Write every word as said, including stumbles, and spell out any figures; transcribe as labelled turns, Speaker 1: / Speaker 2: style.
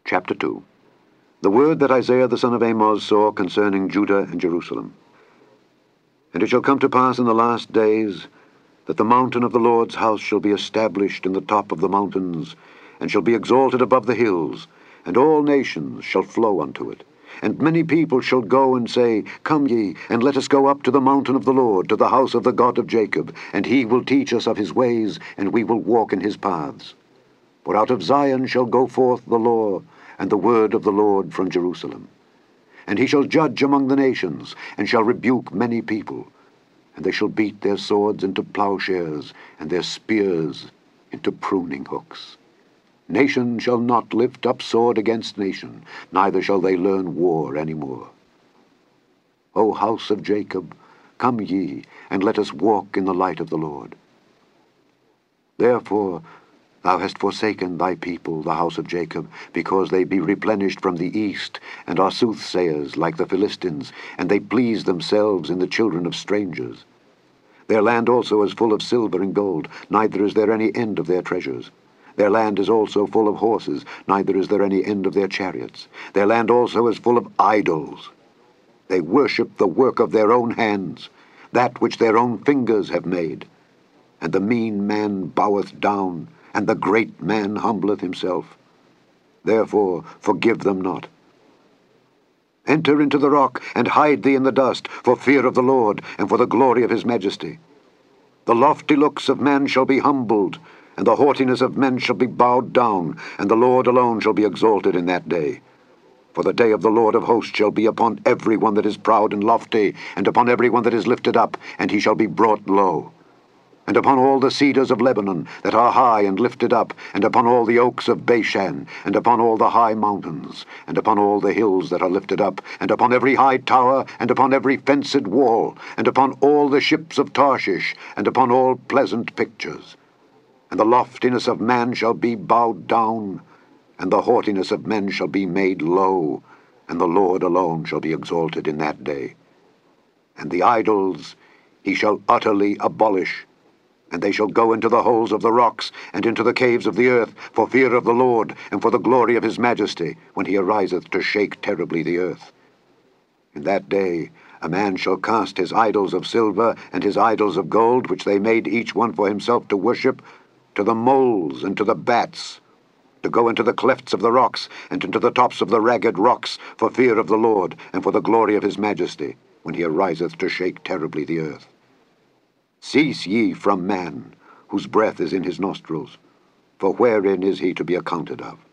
Speaker 1: Chapter two. The word that Isaiah the son of Amoz saw concerning Judah and Jerusalem. And it shall come to pass in the last days, that the mountain of the Lord's house shall be established in the top of the mountains, and shall be exalted above the hills, and all nations shall flow unto it. And many people shall go and say, Come ye, and let us go up to the mountain of the Lord, to the house of the God of Jacob, and he will teach us of his ways, and we will walk in his paths. For out of Zion shall go forth the law, and the word of the Lord from Jerusalem. And he shall judge among the nations, and shall rebuke many people. And they shall beat their swords into plowshares, and their spears into pruning hooks. Nation shall not lift up sword against nation, neither shall they learn war any more. O house of Jacob, come ye, and let us walk in the light of the Lord. Therefore thou hast forsaken thy people, the house of Jacob, because they be replenished from the east, and are soothsayers like the Philistines, and they please themselves in the children of strangers. Their land also is full of silver and gold, neither is there any end of their treasures. Their land is also full of horses, neither is there any end of their chariots. Their land also is full of idols. They worship the work of their own hands, that which their own fingers have made. And the mean man boweth down, and the great man humbleth himself. Therefore forgive them not. Enter into the rock, and hide thee in the dust, for fear of the Lord, and for the glory of his majesty. The lofty looks of men shall be humbled, and the haughtiness of men shall be bowed down, and the Lord alone shall be exalted in that day. For the day of the Lord of hosts shall be upon every one that is proud and lofty, and upon every one that is lifted up, and he shall be brought low. And upon all the cedars of Lebanon that are high and lifted up, and upon all the oaks of Bashan, and upon all the high mountains, and upon all the hills that are lifted up, and upon every high tower, and upon every fenced wall, and upon all the ships of Tarshish, and upon all pleasant pictures. And the loftiness of man shall be bowed down, and the haughtiness of men shall be made low, and the Lord alone shall be exalted in that day. And the idols he shall utterly abolish, and they shall go into the holes of the rocks, and into the caves of the earth, for fear of the Lord, and for the glory of his majesty, when he ariseth to shake terribly the earth. In that day a man shall cast his idols of silver, and his idols of gold, which they made each one for himself to worship, to the moles and to the bats, to go into the clefts of the rocks, and into the tops of the ragged rocks, for fear of the Lord, and for the glory of his majesty, when he ariseth to shake terribly the earth. Cease ye from man, whose breath is in his nostrils, for wherein is he to be accounted of?